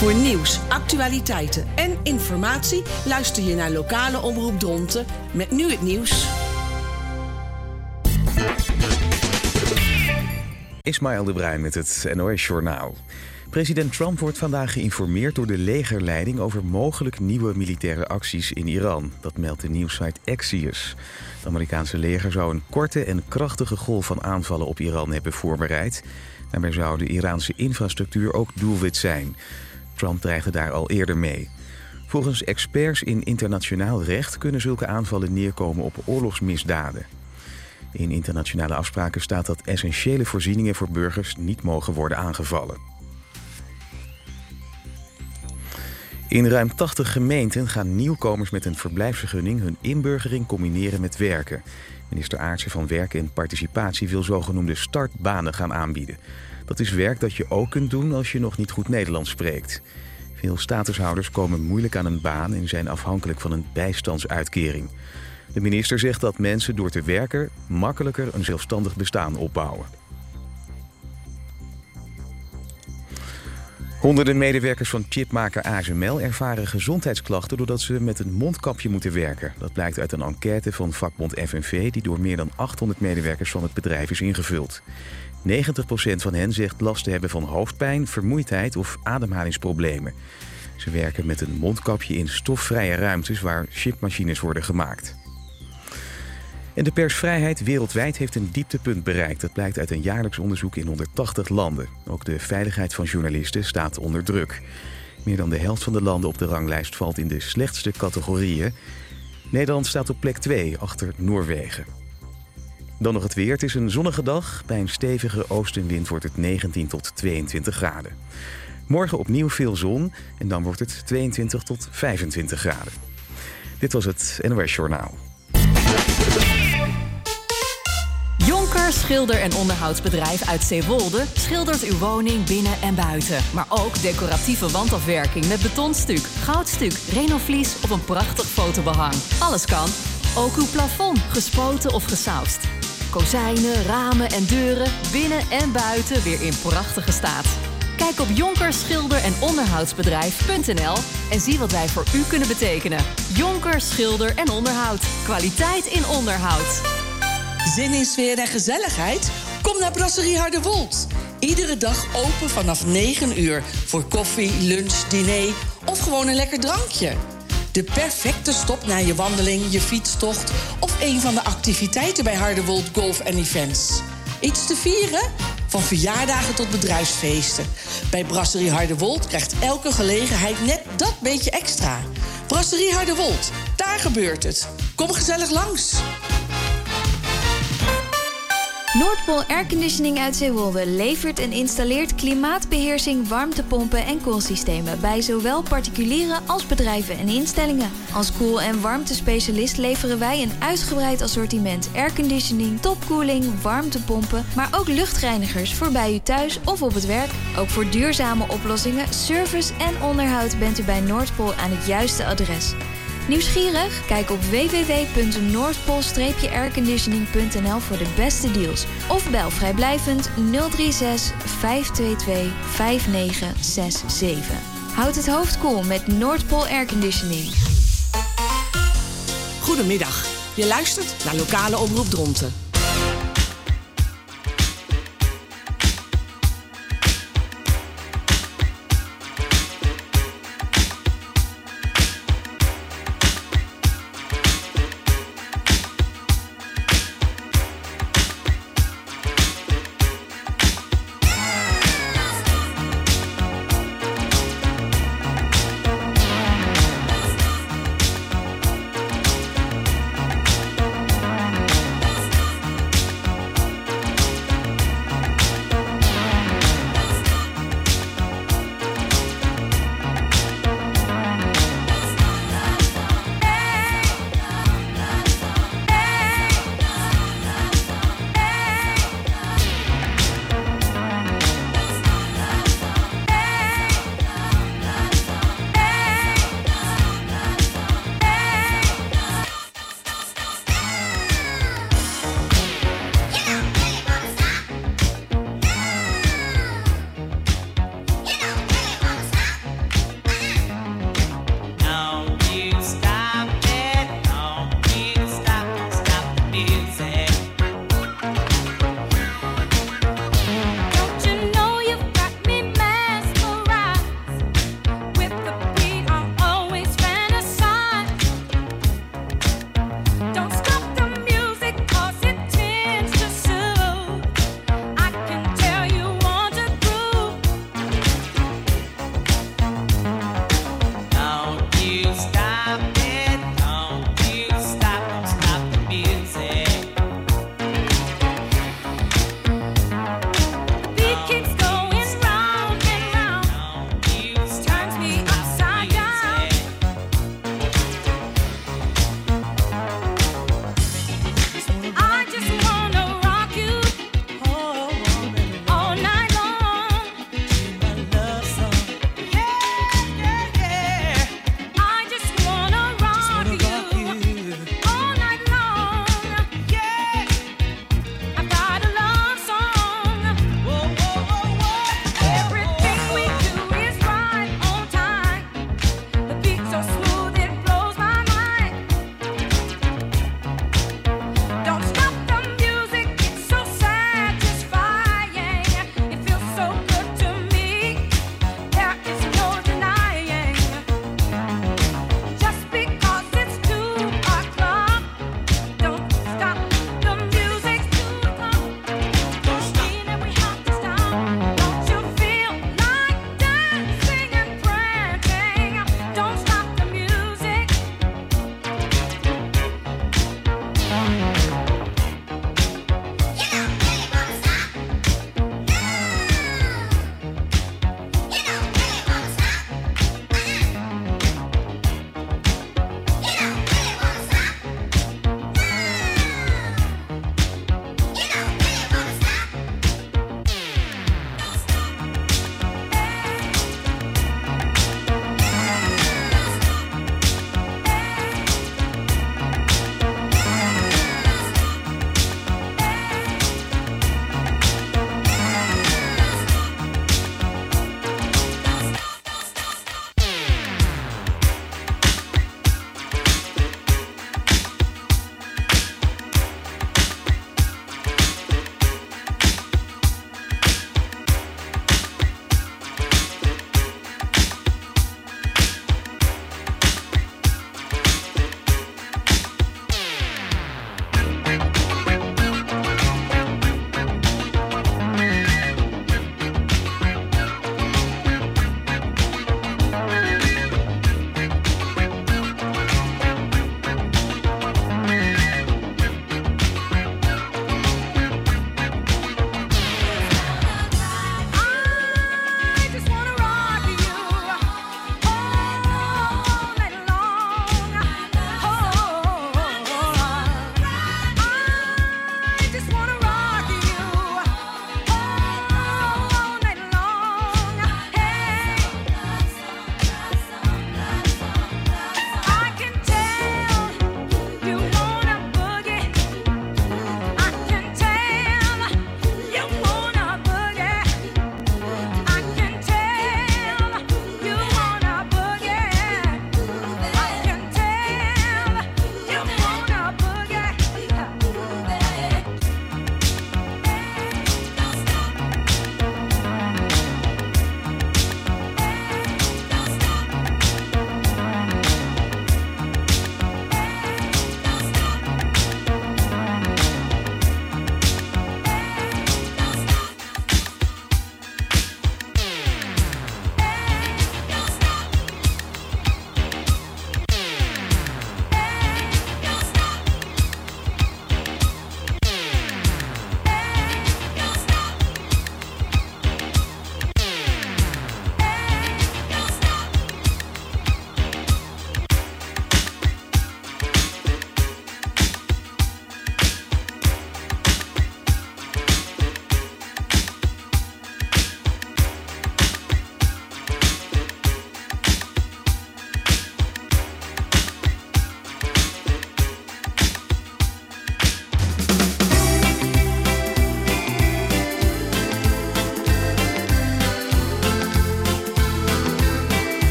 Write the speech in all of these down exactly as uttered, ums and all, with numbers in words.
Voor nieuws, actualiteiten en informatie luister je naar lokale omroep Dronten met nu het nieuws. Ismaël de Bruin met het N O S-journaal. President Trump wordt vandaag geïnformeerd door de legerleiding over mogelijk nieuwe militaire acties in Iran. Dat meldt de nieuwssite Axios. Het Amerikaanse leger zou een korte en krachtige golf van aanvallen op Iran hebben voorbereid. Daarbij zou de Iraanse infrastructuur ook doelwit zijn. Trump dreigde daar al eerder mee. Volgens experts in internationaal recht kunnen zulke aanvallen neerkomen op oorlogsmisdaden. In internationale afspraken staat dat essentiële voorzieningen voor burgers niet mogen worden aangevallen. In ruim tachtig gemeenten gaan nieuwkomers met een verblijfsvergunning hun inburgering combineren met werken. Minister Aartsen van Werk en Participatie wil zogenoemde startbanen gaan aanbieden. Dat is werk dat je ook kunt doen als je nog niet goed Nederlands spreekt. Veel statushouders komen moeilijk aan een baan en zijn afhankelijk van een bijstandsuitkering. De minister zegt dat mensen door te werken makkelijker een zelfstandig bestaan opbouwen. Honderden medewerkers van chipmaker A S M L ervaren gezondheidsklachten doordat ze met een mondkapje moeten werken. Dat blijkt uit een enquête van vakbond F N V die door meer dan achthonderd medewerkers van het bedrijf is ingevuld. negentig procent van hen zegt last te hebben van hoofdpijn, vermoeidheid of ademhalingsproblemen. Ze werken met een mondkapje in stofvrije ruimtes waar chipmachines worden gemaakt. En de persvrijheid wereldwijd heeft een dieptepunt bereikt. Dat blijkt uit een jaarlijks onderzoek in honderdtachtig landen. Ook de veiligheid van journalisten staat onder druk. Meer dan de helft van de landen op de ranglijst valt in de slechtste categorieën. Nederland staat op plek twee, achter Noorwegen. Dan nog het weer. Het is een zonnige dag. Bij een stevige oostenwind wordt het negentien tot tweeëntwintig graden. Morgen opnieuw veel zon en dan wordt het tweeëntwintig tot vijfentwintig graden. Dit was het N O S-journaal. Jonker Schilder- en Onderhoudsbedrijf uit Zeewolde schildert uw woning binnen en buiten. Maar ook decoratieve wandafwerking met betonstuk, goudstuk, renovlies of een prachtig fotobehang. Alles kan. Ook uw plafond, gespoten of gesausd. Kozijnen, ramen en deuren, binnen en buiten weer in prachtige staat. Kijk op jonker schilder en onderhoudsbedrijf punt n l en zie wat wij voor u kunnen betekenen. Jonker Schilder en Onderhoud. Kwaliteit in onderhoud. Zin in sfeer en gezelligheid? Kom naar Brasserie Harderwold. Iedere dag open vanaf negen uur voor koffie, lunch, diner of gewoon een lekker drankje. De perfecte stop na je wandeling, je fietstocht of een van de activiteiten bij Harderwold Golf en Events. Iets te vieren? Van verjaardagen tot bedrijfsfeesten. Bij Brasserie Harderwold krijgt elke gelegenheid net dat beetje extra. Brasserie Harderwold, daar gebeurt het. Kom gezellig langs. Noordpool Airconditioning uit Zeewolde levert en installeert klimaatbeheersing, warmtepompen en koelsystemen bij zowel particulieren als bedrijven en instellingen. Als koel- en warmtespecialist leveren wij een uitgebreid assortiment airconditioning, topkoeling, warmtepompen, maar ook luchtreinigers voor bij u thuis of op het werk. Ook voor duurzame oplossingen, service en onderhoud bent u bij Noordpool aan het juiste adres. Nieuwsgierig? Kijk op w w w punt noordpool airconditioning punt n l voor de beste deals. Of bel vrijblijvend nul drie zes vijf twee twee vijf negen zes zeven. Houd het hoofd koel met Noordpool Airconditioning. Goedemiddag. Je luistert naar lokale omroep Dronten.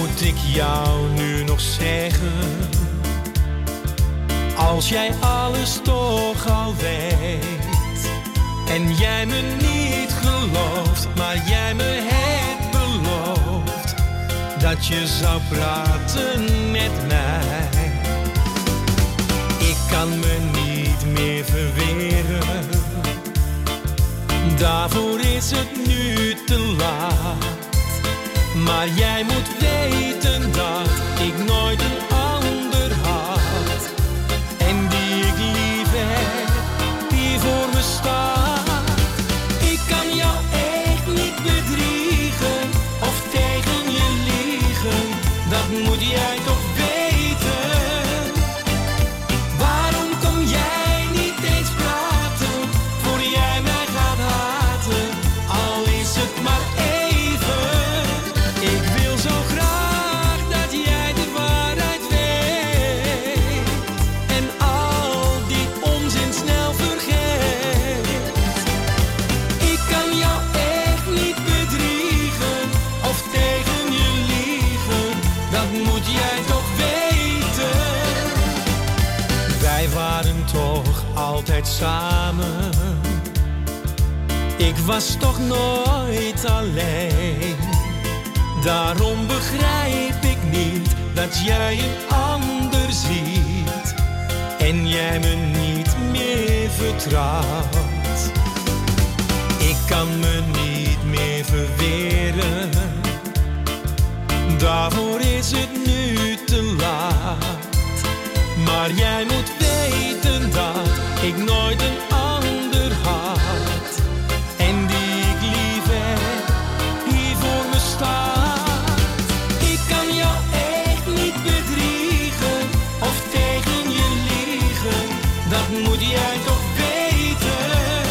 moet ik jou nu nog zeggen? Als jij alles toch al weet en jij me niet gelooft, maar jij me hebt beloofd dat je zou praten met mij. Ik kan me niet meer verweren, daarvoor is het nu te laat. Maar jij moet weten dat ik nooit een ander had en die ik lief heb, die voor me staat. Ik kan jou echt niet bedriegen of tegen je liegen, dat moet jij toch weten. Waarom kom jij niet eens praten, voor jij mij gaat haten, al is het maar even. Ik wil zo graag dat jij de waarheid weet en al die onzin snel vergeet. Ik kan jou echt niet bedriegen of tegen je liegen, dat moet jij toch weten. Wij waren toch altijd samen, ik was toch nooit alleen. Daarom begrijp ik niet dat jij een ander ziet en jij me niet meer vertrouwt. Ik kan me niet meer verweren, daarvoor is het nu te laat. Maar jij moet weten dat ik nooit een ander had en die ik lief heb, hier voor me staat. Ik kan jou echt niet bedriegen of tegen je liegen, dat moet jij toch weten.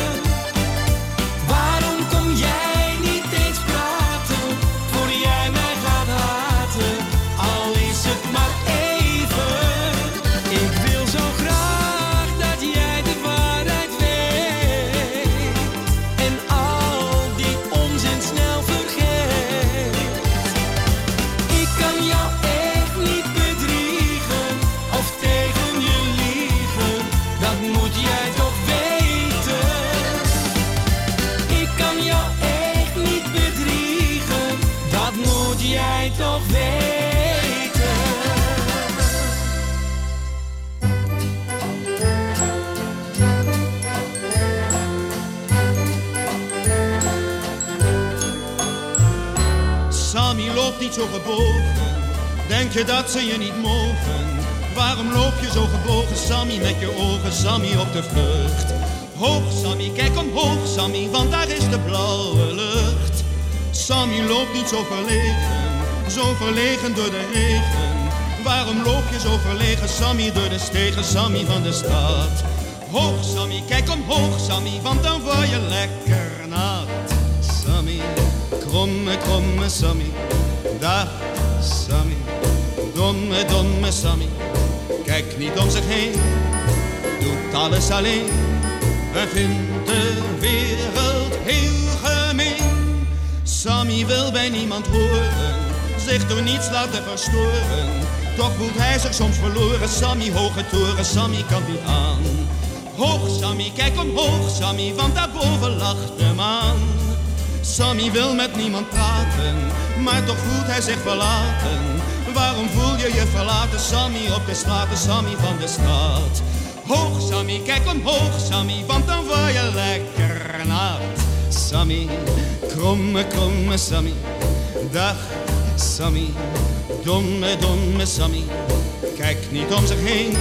Waarom kom jij niet eens praten, voor jij mij gaat haten, al is het maar even. Ik wil zo graag dat jij de waarheid weet en al die onzin snel vergeet. Ik kan jou echt niet bedriegen of tegen je liegen, dat moet jij toch weten. Ik kan jou echt niet bedriegen, dat moet jij toch weten. Sammy, loop niet zo gebogen, denk je dat ze je niet mogen? Waarom loop je zo gebogen, Sammy, met je ogen, Sammy, op de vlucht? Hoog, Sammy, kijk omhoog, Sammy, want daar is de blauwe lucht. Sammy, loop niet zo verlegen, zo verlegen door de regen. Waarom loop je zo verlegen, Sammy, door de stegen, Sammy, van de stad? Hoog, Sammy, kijk omhoog, Sammy, want dan word je lekker nat. Sammy, kromme, kromme Sammy, dag Sammy, domme, domme Sammy. Kijk niet om zich heen, doet alles alleen en vindt de wereld heel gemeen. Sammy wil bij niemand horen, zich door niets laten verstoren. Toch voelt hij zich soms verloren, Sammy, hoge toren, Sammy kan niet aan. Hoog Sammy, kijk omhoog Sammy, want daarboven lacht de maan. Sammy wil met niemand praten, maar toch voelt hij zich verlaten. Waarom voel je je verlaten, Sammy, op de straten, Sammy, van de stad? Hoog Sammy, kijk omhoog Sammy, want dan word je lekker nat. Sammy, kromme, kromme Sammy, dag Sammy, domme, domme Sammy. Kijkt niet om zich heen,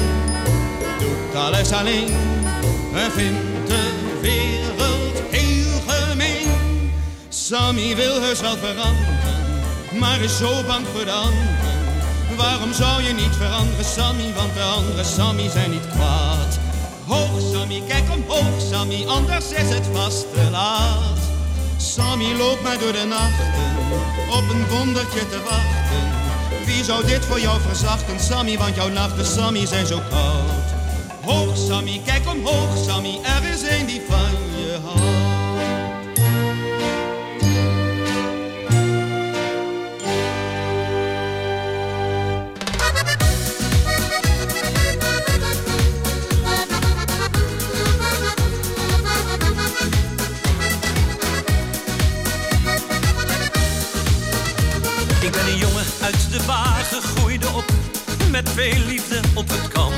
doet alles alleen en vindt de wereld heel gemeen. Sammy wil heus wel veranderen, maar is zo bang voor de anderen. Waarom zou je niet veranderen, Sammy, want de andere Sammy zijn niet kwaad. Hoog Sammy, kijk omhoog Sammy, anders is het vast te laat. Sammy loopt mij door de nachten, op een wondertje te wachten. Wie zou dit voor jou verzachten, Sammy, want jouw nachten, Sammy, zijn zo koud. Hoog Sammy, kijk omhoog Sammy, er is een die van je houdt. uit de wagen, groeide op met veel liefde op het kamp.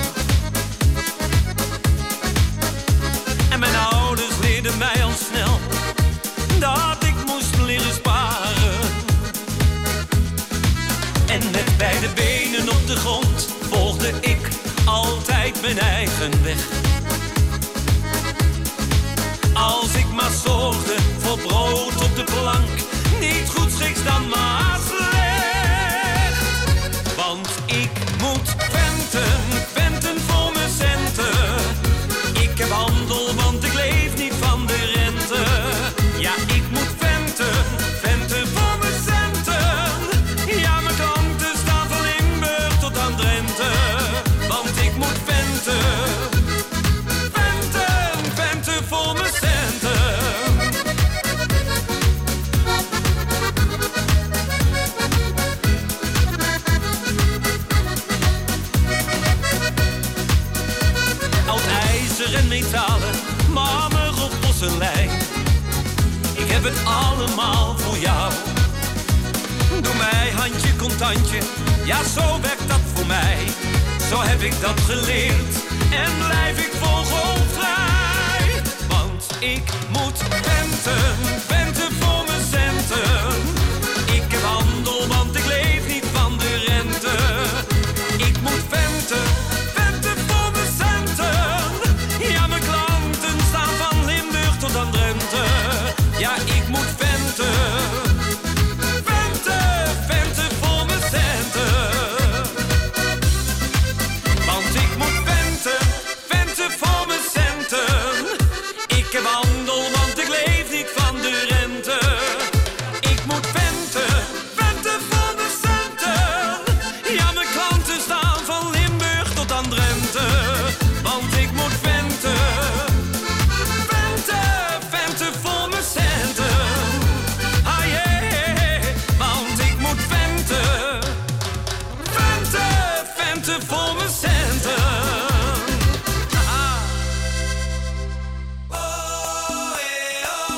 En mijn ouders leerden mij al snel dat ik moest leren sparen. En met beide benen op de grond volgde ik altijd mijn eigen weg. Als ik maar zorgde voor brood op de plank, niet goed schiks dan maar slecht. Want ik moet venten, venten voor mijn centen. Ik heb handel, want ik leef niet van de rente. Ja, ik moet venten, venten voor mijn centen. Ja, mijn klanten staan van Limburg tot aan Drenthe. Want ik moet venten, venten, venten voor mijn centen. Oud ijzer en metalen, marmer of porselein. Ik heb het allemaal voor jou. Doe mij handje, contantje, ja zo werkt dat voor mij. Zo heb ik dat geleerd en blijf ik vogelvrij. Want ik moet venten, venten voor mijn centen. Ik heb handel, want ik leef niet van de rente. Ik moet venten, venten voor mijn centen. Ja, mijn klanten staan van Limburg tot aan Drenthe. Ja, ik moet venten, venten, venten voor mijn centen. Want ik moet venten, venten voor mijn centen. Ik heb handel, want ik leef niet van de rente. Ik moet venten, venten voor mijn centen. Ja, mijn klanten staan van Limburg tot aan Drenthe. Want ik moet venten, venten, venten voor mijn centen. Ah yeah, want ik moet venten, venten, venten voor mijn centen. Ah. Oh, eh, oh.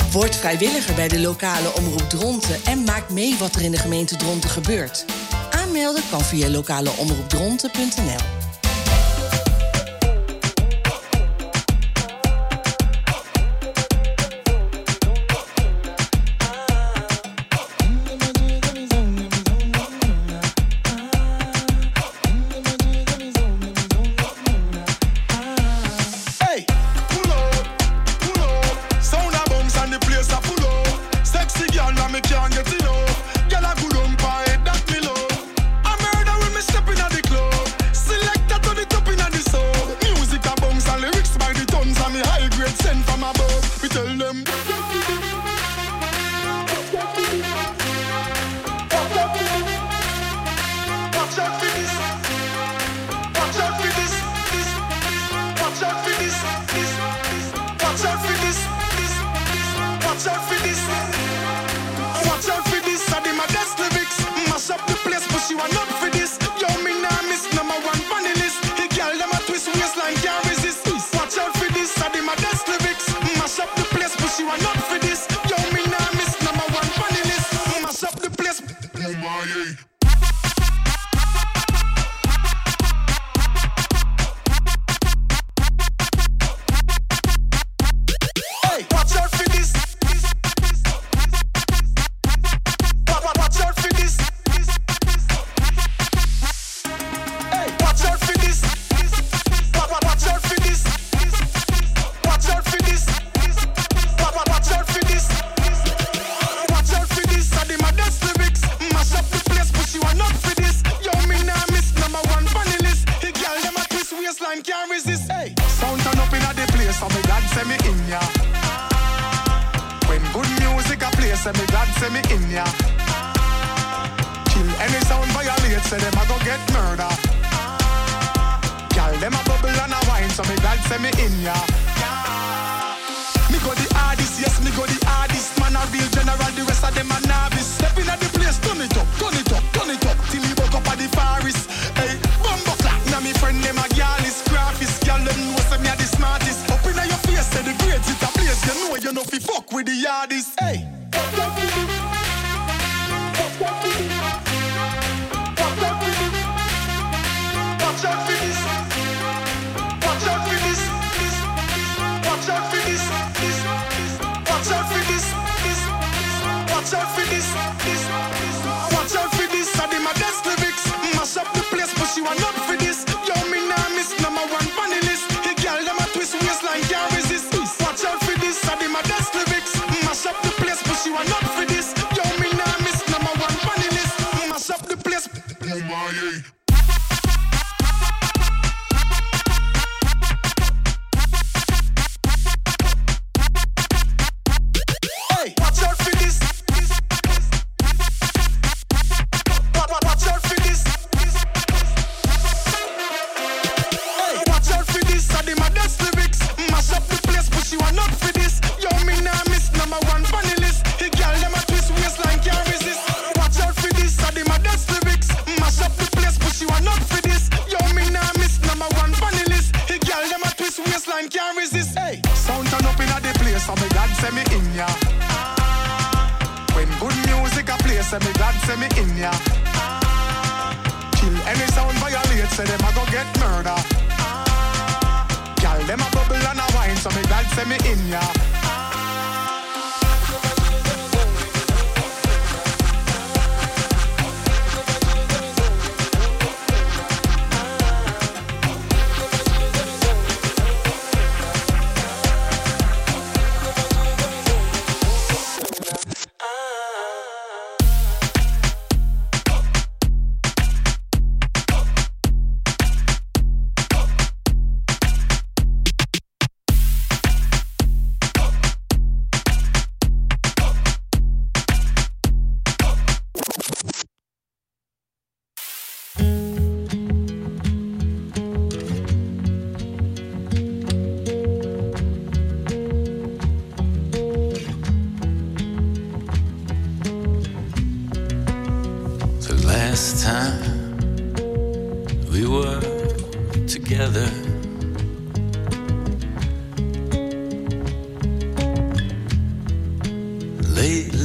Word vrijwilliger bij de lokale omroep Dronten en maak mee wat er in de gemeente Dronten gebeurt. Aanmelden kan via lokaleomroepdronten punt n l.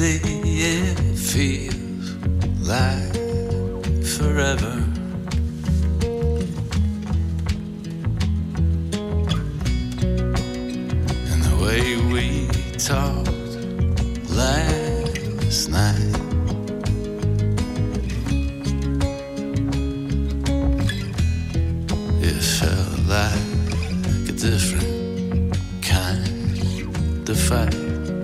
Lately it feels like forever. And the way we talked last night, it felt like a different kind of fight.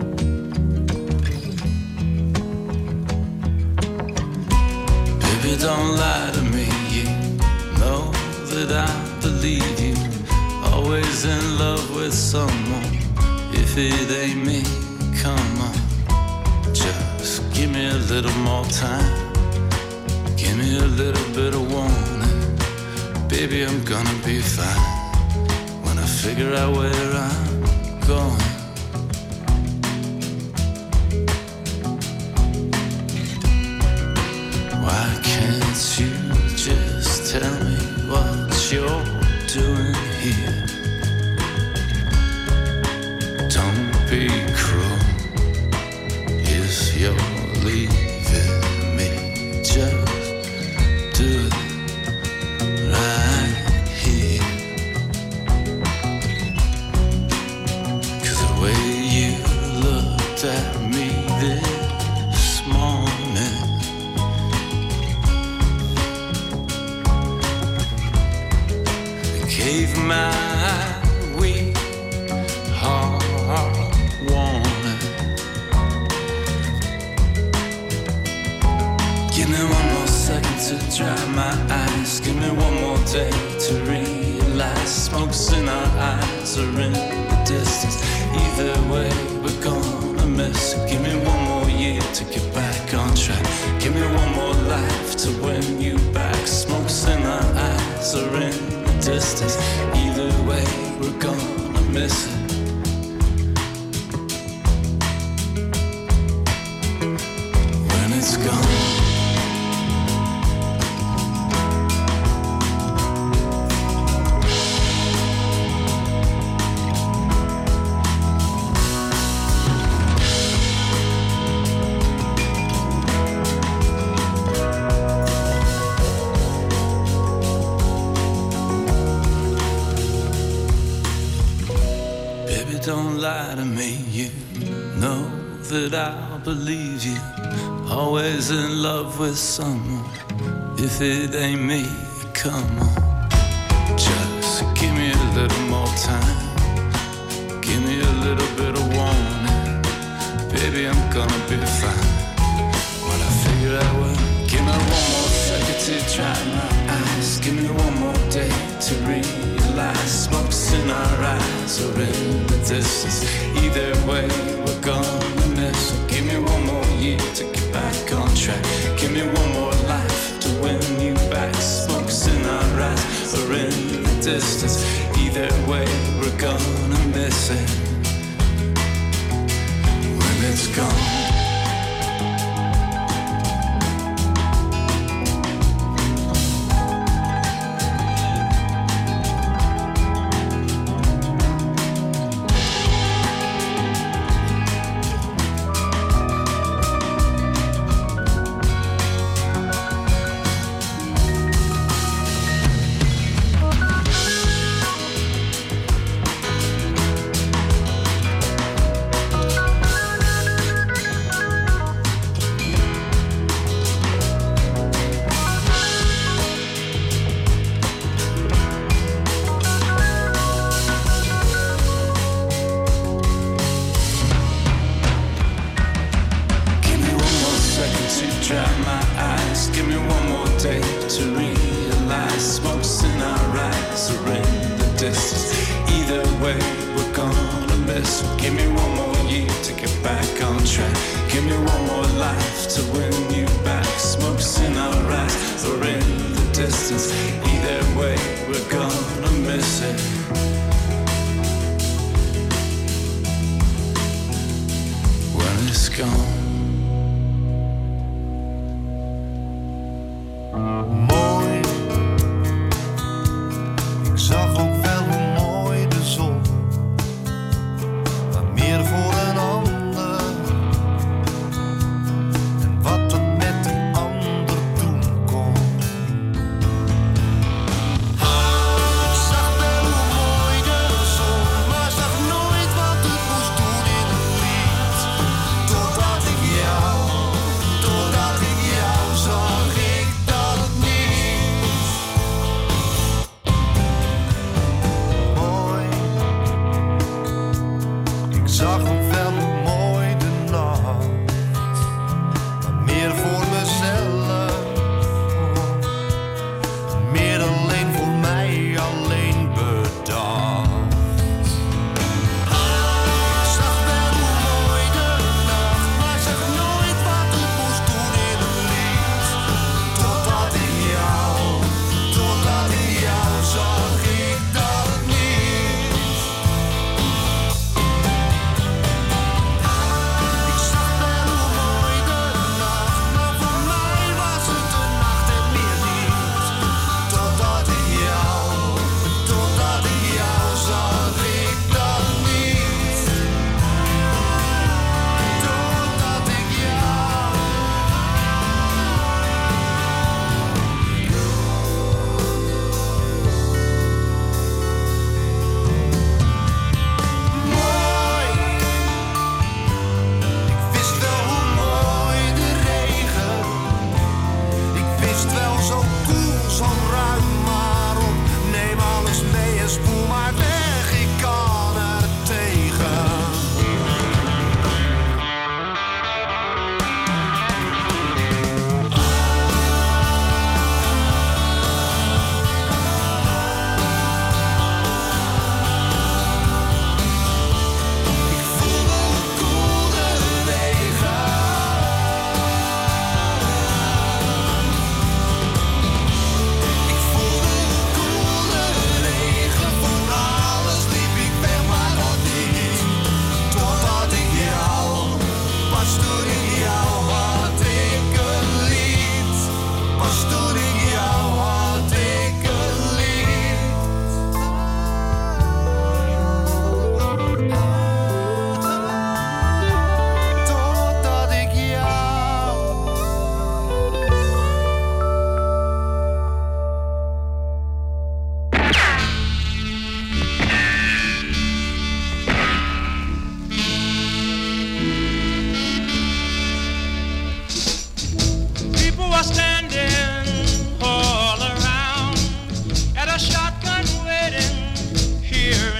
Don't lie to me, you know that I believe you. Always in love with someone. If it ain't me, come on. Just give me a little more time. Give me a little bit of warning. Baby, I'm gonna be fine when I figure out where I'm going. You just tell me what you're doing here. Don't be cruel if you're leaving me. Just do it right here. 'Cause the way you looked at me this morning, gave my weak heart warning. Give me one more second to dry my eyes. Give me one more day to realize smoke's in our eyes or in the distance. Either way, we're gonna miss it. Give me one more year to get back on track. Give me one more life to win you back. Smoke's in our eyes or in distance. Either way, we're gonna miss it. When it's gone. Don't lie to me, you know that I'll believe you. Always in love with someone. If it ain't me, come on. Just give me a little more time. Give me a little bit of warning. Baby, I'm gonna be fine when I figure out what. Give me one more second to dry my eyes. Give me one more day to realize smoke's in our eyes or in the distance. Either way, we're gonna miss. Give me one more year to get back on track. Give me one more life to win you back. Smoke's in our eyes or in the distance. Either way, we're gonna miss it when it's gone.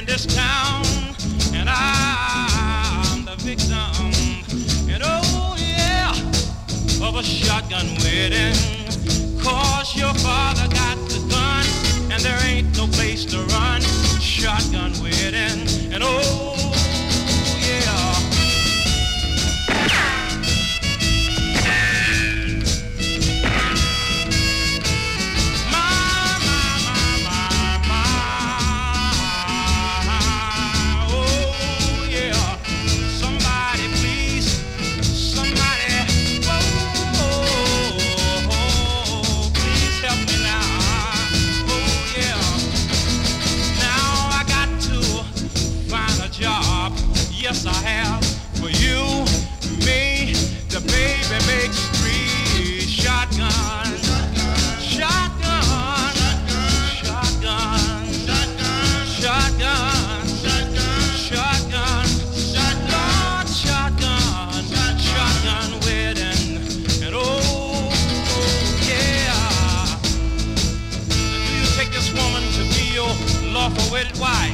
this town, and I'm the victim, and oh yeah, of a shotgun wedding. Cause your father got the gun, and there ain't no place to run. Shotgun wedding, and oh yeah. Yes, I have. For you, me, the baby makes three. Shotgun, shotgun, shotgun, shotgun, shotgun, shotgun, shotgun, shotgun wedding. And oh, yeah. Do you take this woman to be your lawful wedded wife?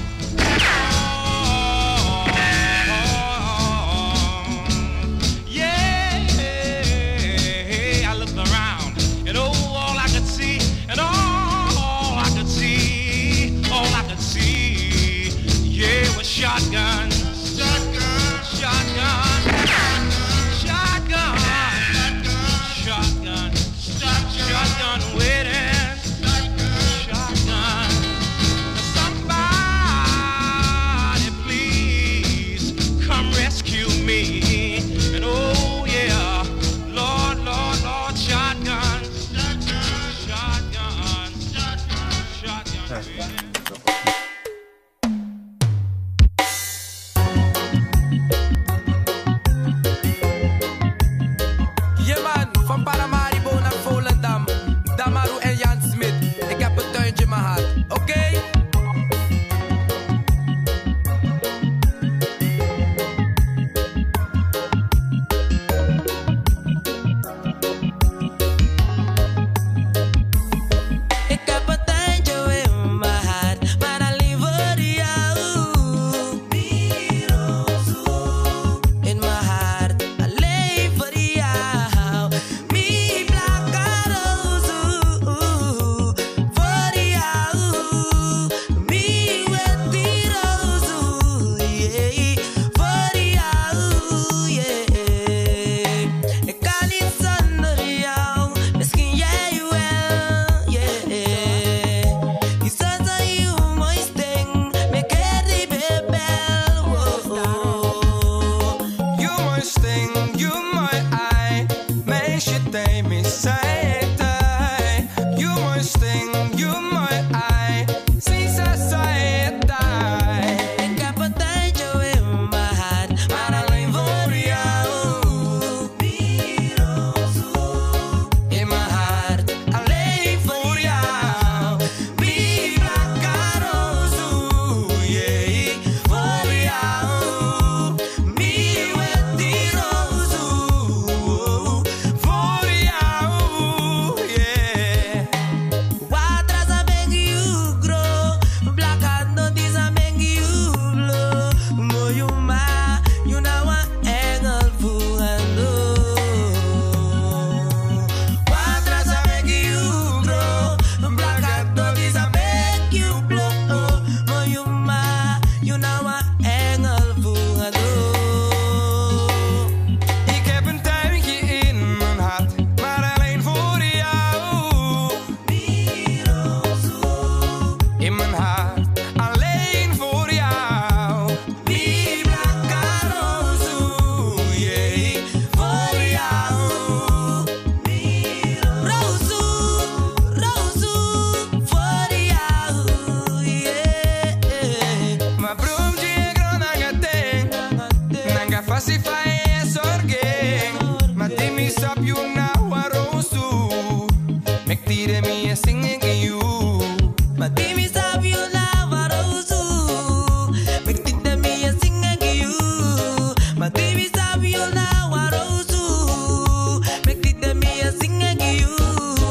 Shotgun, shotgun, shotgun, shotgun, shotgun, shotgun wedding, shotgun. Somebody please come rescue me. And oh yeah, Lord, Lord, Lord, shotgun, shotgun, shotgun, shotgun wedding.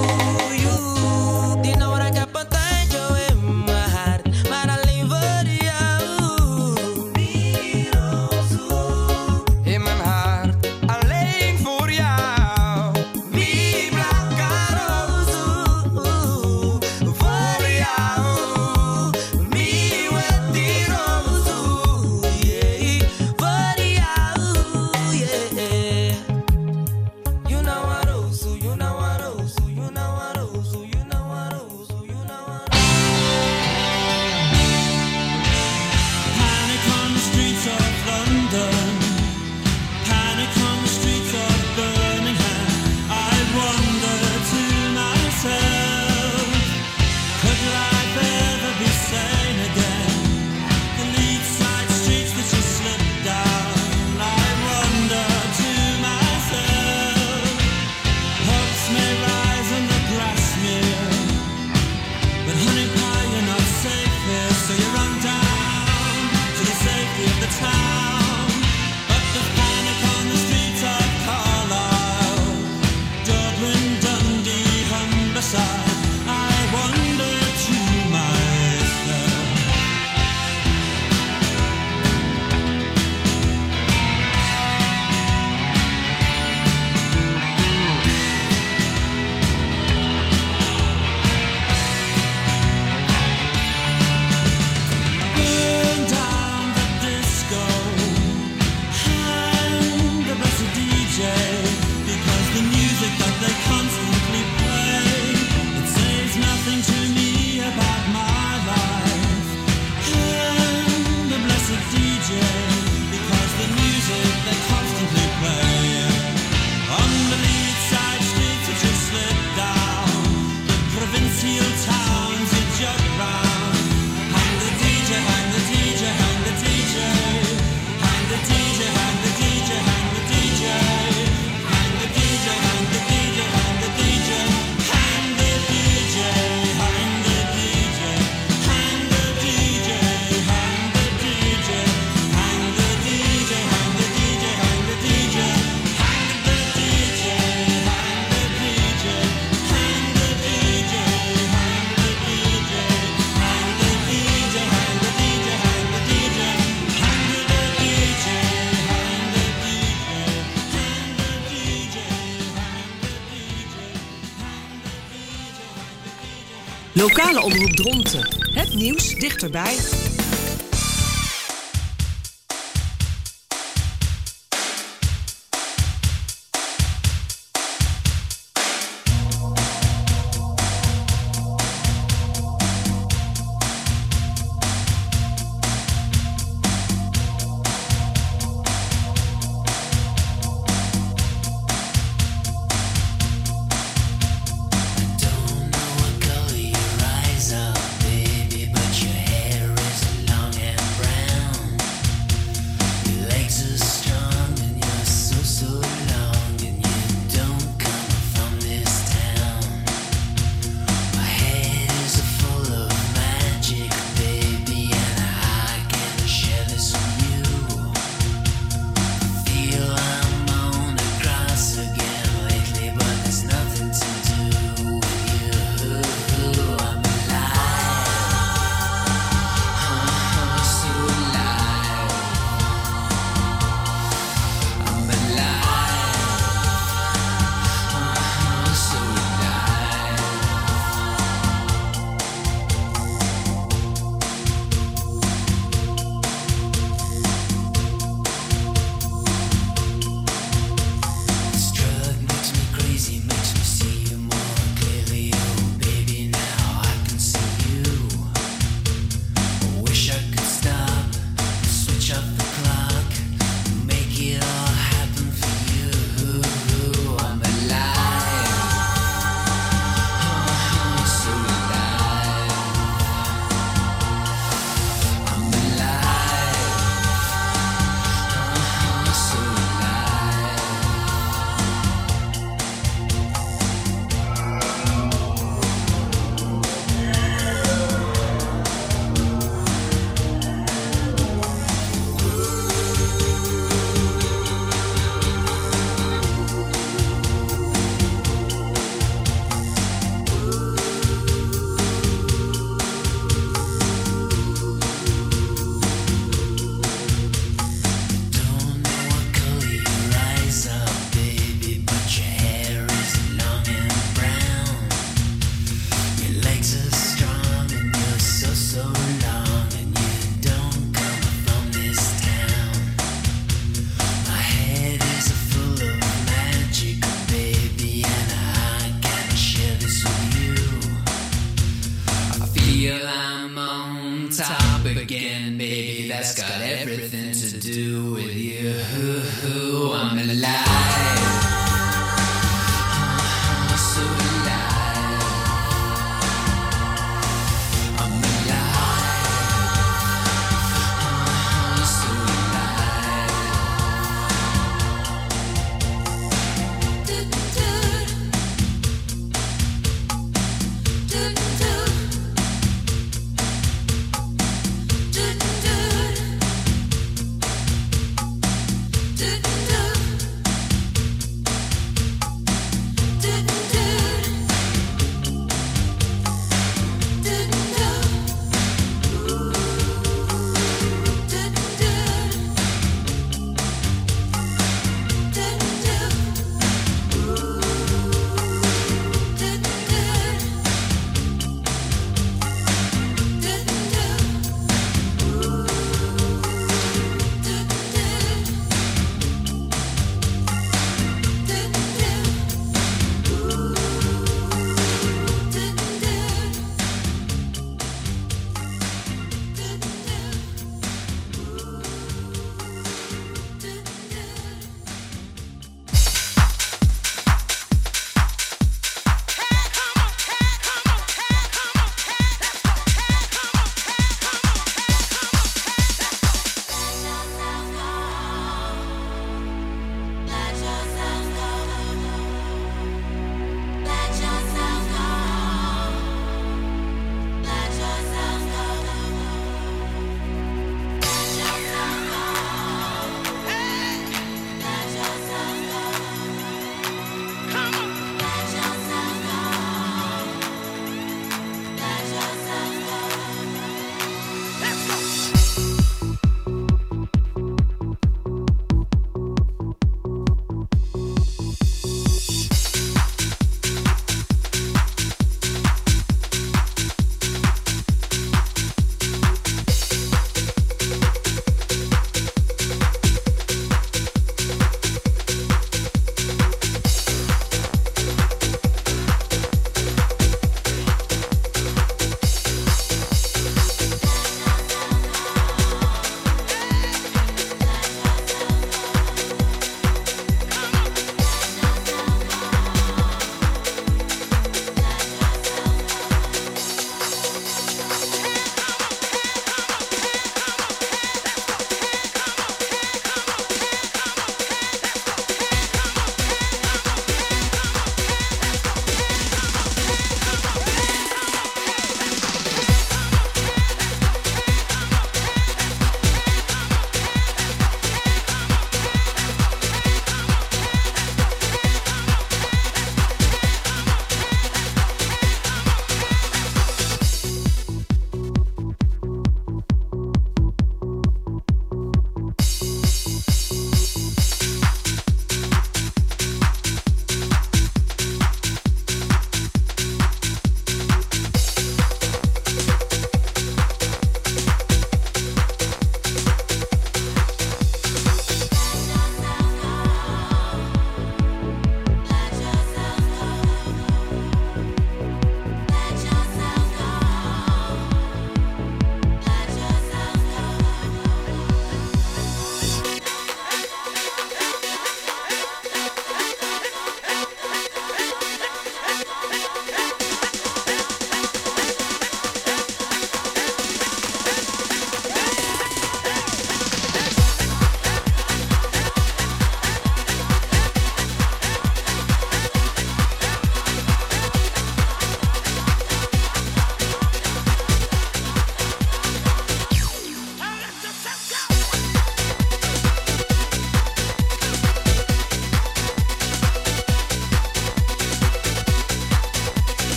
You know what I got, but I enjoy my heart, but I live for you. Lokale omroep Dronten. Het nieuws dichterbij.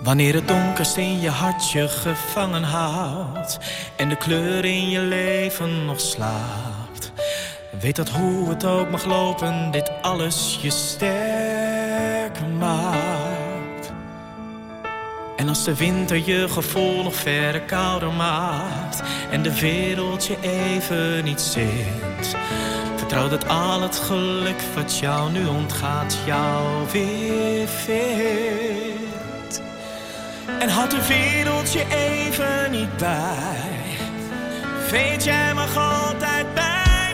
Wanneer het donkerst in je hart je gevangen houdt en de kleur in je leven nog slaapt, weet dat hoe het ook mag lopen, dit alles je sterker maakt. En als de winter je gevoel nog verder kouder maakt en de wereld je even niet zint, vertrouw dat al het geluk wat jou nu ontgaat jou weer vindt. En houdt de wereld je even niet bij, weet jij mag altijd bij.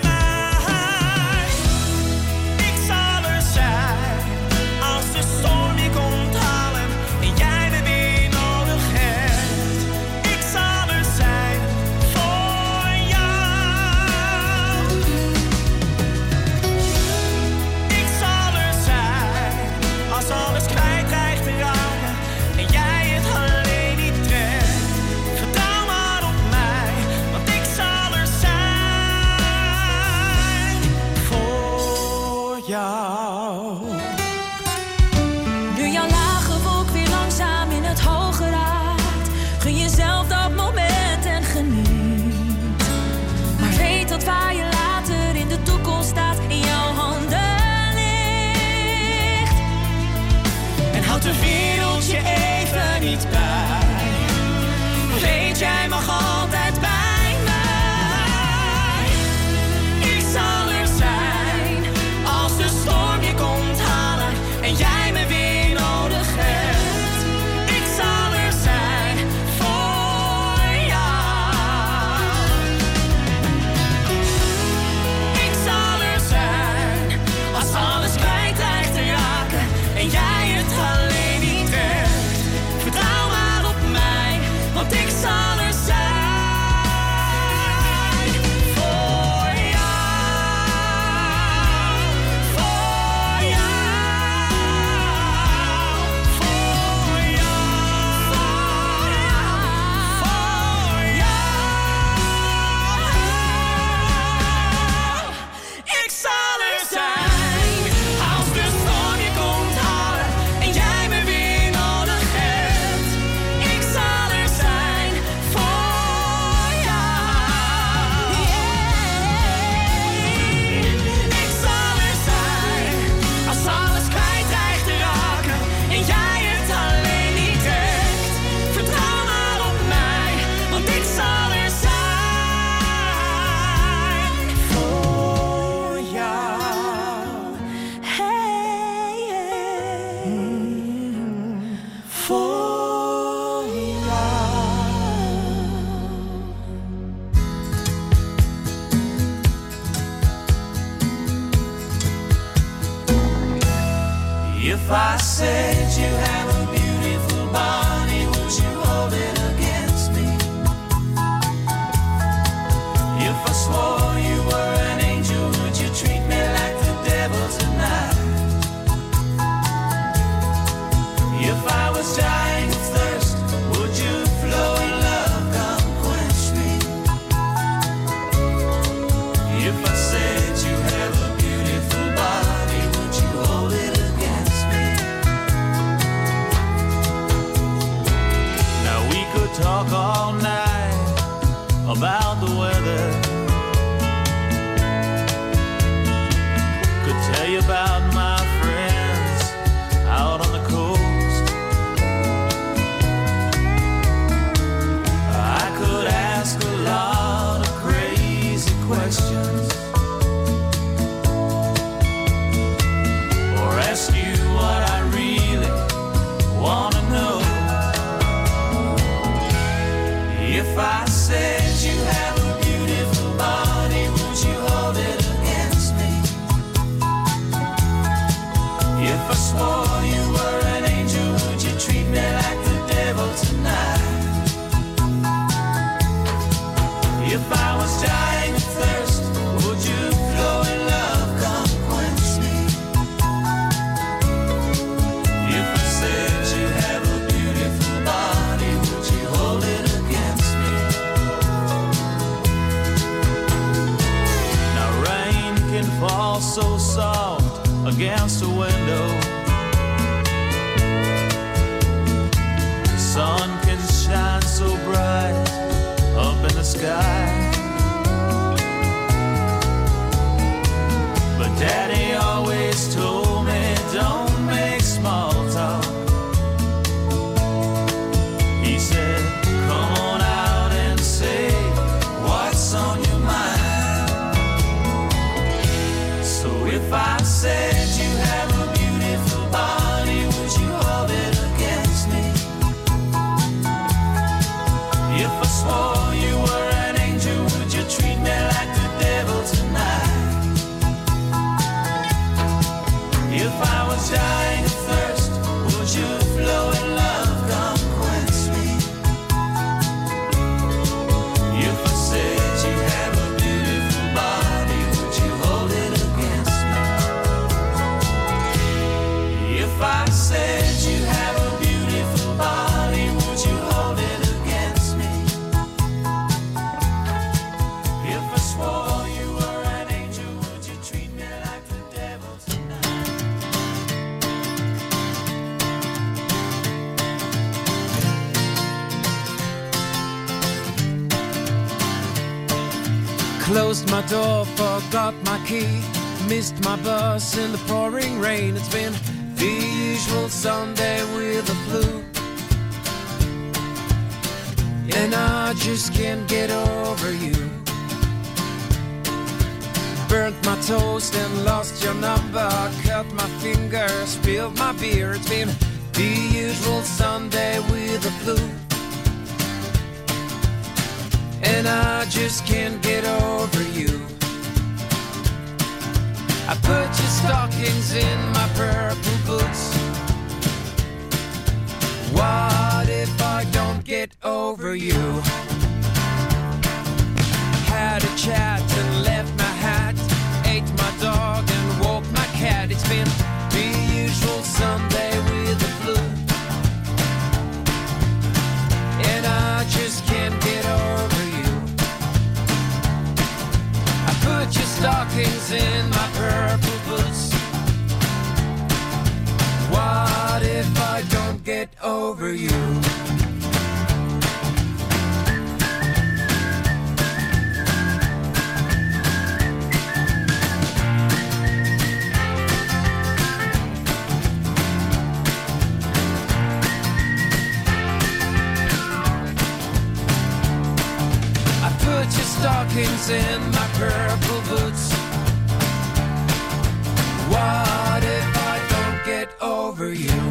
Waar je later in de toekomst staat, in jouw handen ligt. En houd de wereld je even niet bij, weet jij mag altijd bij mij. Ik zal er zijn als de storm je komt halen en jij me weer nodig hebt. Ik zal er zijn voor jou. Alles kwijt dreigt te raken en jij het alleen niet redt. Vertrouw maar op mij, want ik zal er zijn voor jou, voor jou, voor jou, voor jou. Ik zal er zijn. If I said you have a beautiful body, would you hold it against me? If I swore you were an angel, would you treat me like the devil tonight? If I was dying of thirst, would you flow in love, come quench me? If I said you have a beautiful body, would you hold it against me? Now we could talk all night about the weather, could tell you about my friends out on the coast. I could ask a lot of crazy questions, or ask you what I really want to know. If I said you have a beautiful body, would you hold it against me? If I swore you were an angel, would you treat me like the devil tonight? If I was dying of thirst, would you flow in love, come quench me? If I said you have a beautiful body, would you hold it against me? Now rain can fall so soft against the window, Closed my door, forgot my key, missed my bus in the pouring rain. It's been the usual Sunday with the flu, and I just can't get over you. Burnt my toast and lost your number, cut my finger, spilled my beer. It's been the usual Sunday with the flu, and I just can't get over you. I put your stockings in my purple boots. What if I don't get over you? Had a chat and left my hat, ate my dog and woke my cat. It's been the usual Sunday with the flu, and I just can't get over you. I put your stockings in my purple boots. What if I don't get over you? Put your stockings in my purple boots. What if I don't get over you?